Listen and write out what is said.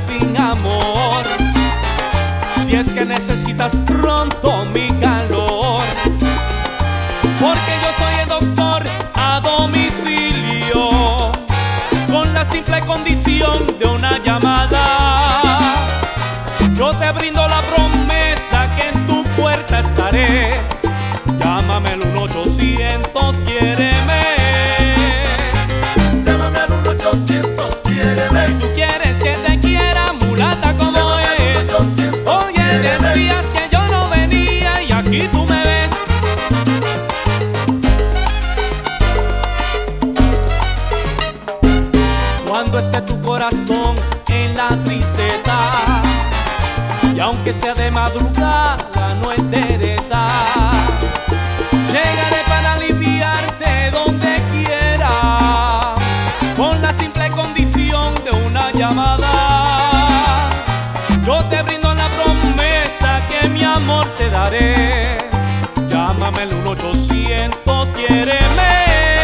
sin amor. Si es que necesitas pronto mi calor, porque yo soy el doctor a domicilio, con la simple condición de una llamada. Yo te brindo la promesa que en tu puerta estaré. Llámame al 1-800, quiéreme. Llámame al 1-800, quiéreme. Si tú quieres que te quiera, mulata como es. Oye, decías que yo no venía y aquí tú me ves. Cuando esté tu corazón en la tristeza, y aunque sea de madrugada no interesa, llegaré para aliviarte donde quiera, con la simple condición de una llamada. Yo te brindo la promesa que mi amor te daré. Llámame al 1-800, quiéreme.